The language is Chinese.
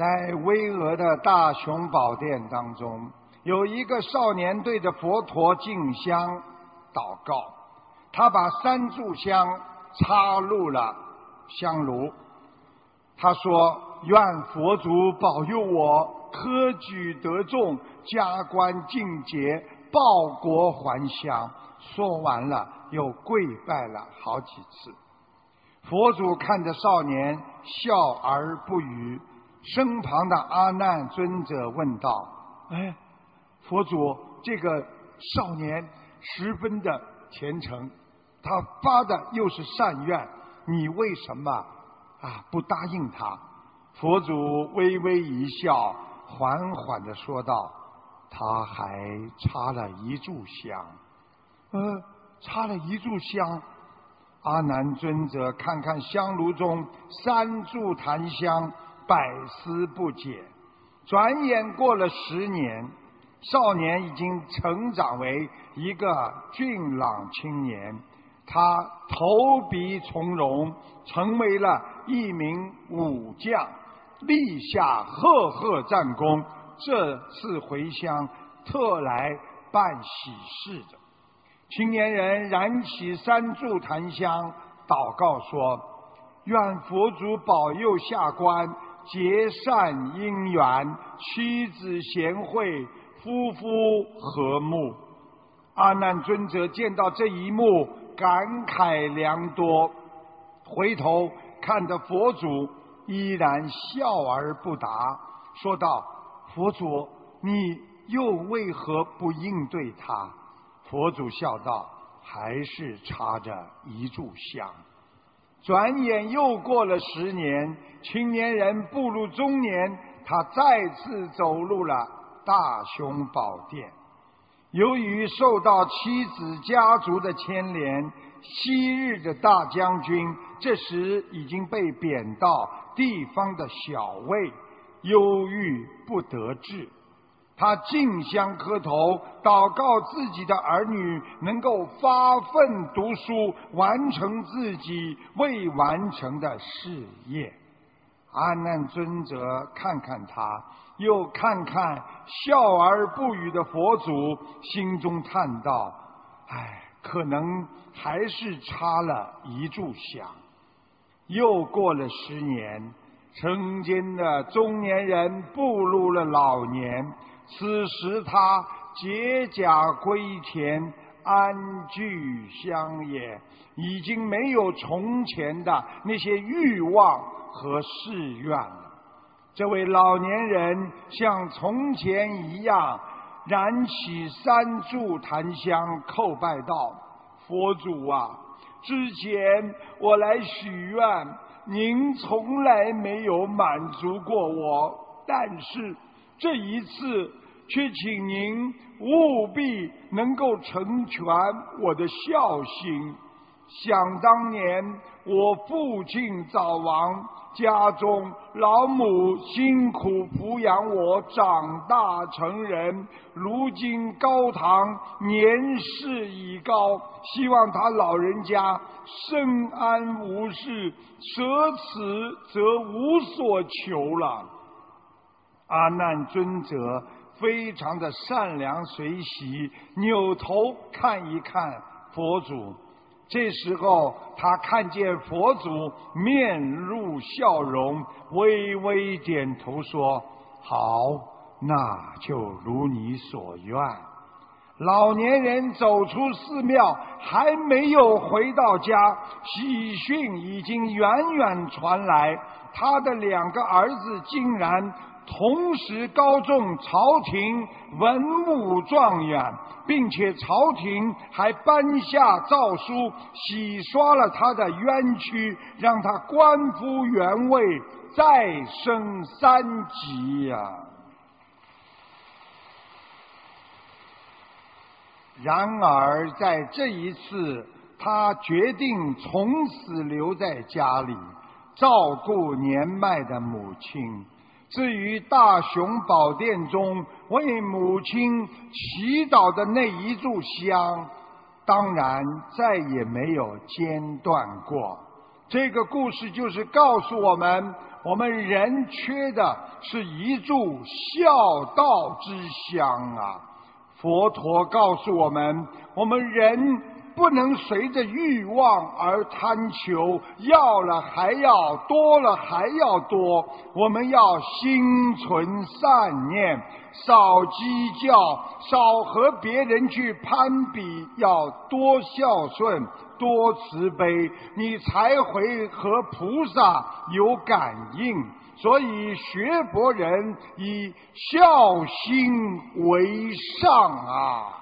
在巍峨的大雄宝殿当中，有一个少年对着佛陀敬香祷告，他把3炷香插入了香炉。他说：愿佛祖保佑我科举得中，加官进爵，报国还乡。说完了又跪拜了好几次。佛祖看着少年笑而不语，身旁的阿难尊者问道：佛祖，这个少年十分的虔诚，他发的又是善愿，你为什么不答应他？佛祖微微一笑，缓缓地说道：他还插了1炷香。插了1炷香。阿难尊者看看香炉中3炷檀香，百思不解。转眼过了10年，少年已经成长为一个俊朗青年，他投笔从戎，成为了一名武将，立下赫赫战功。这次回乡特来办喜事的。青年人燃起3炷檀香，祷告说：愿佛祖保佑下官结善姻缘，妻子贤惠，夫妇和睦。阿难尊者见到这一幕，感慨良多，回头看着佛祖，依然笑而不答，说道：佛祖，你又为何不应对他？佛祖笑道：还是插着1炷香。转眼又过了10年，青年人步入中年，他再次走入了大雄宝殿。由于受到妻子家族的牵连，昔日的大将军这时已经被贬到地方的小尉，忧郁不得志。他敬香磕头，祷告自己的儿女能够发奋读书，完成自己未完成的事业。阿难尊者看看他，又看看笑而不语的佛祖，心中叹道：可能还是插了1炷香。又过了10年，曾经的中年人步入了老年，此时他解甲归田，安居乡野，已经没有从前的那些欲望和誓愿了。这位老年人像从前一样燃起3炷檀香，叩拜道：佛祖啊，之前我来许愿，您从来没有满足过我，但是这一次却请您务必能够成全我的孝心。想当年我父亲早亡，家中老母辛苦抚养我长大成人，如今高堂年事已高，希望他老人家身安无事，舍此则无所求了。阿难尊者非常的善良随喜，扭头看一看佛祖。这时候他看见佛祖面露笑容，微微点头说：好，那就如你所愿。老年人走出寺庙，还没有回到家，喜讯已经远远传来，他的2个儿子竟然同时高中朝廷文武状元，并且朝廷还颁下诏书，洗刷了他的冤屈，让他官复原位，再升3级呀。然而在这一次，他决定从此留在家里，照顾年迈的母亲。至于大雄宝殿中为母亲祈祷的那1炷香，当然再也没有间断过。 这个故事就是告诉我们，我们人缺的是一炷孝道之香啊！佛陀告诉我们，我们人不能随着欲望而贪求，要了还要，多了还要多。我们要心存善念，少计较，少和别人去攀比，要多孝顺，多慈悲，你才会和菩萨有感应。所以学佛人以孝心为上啊！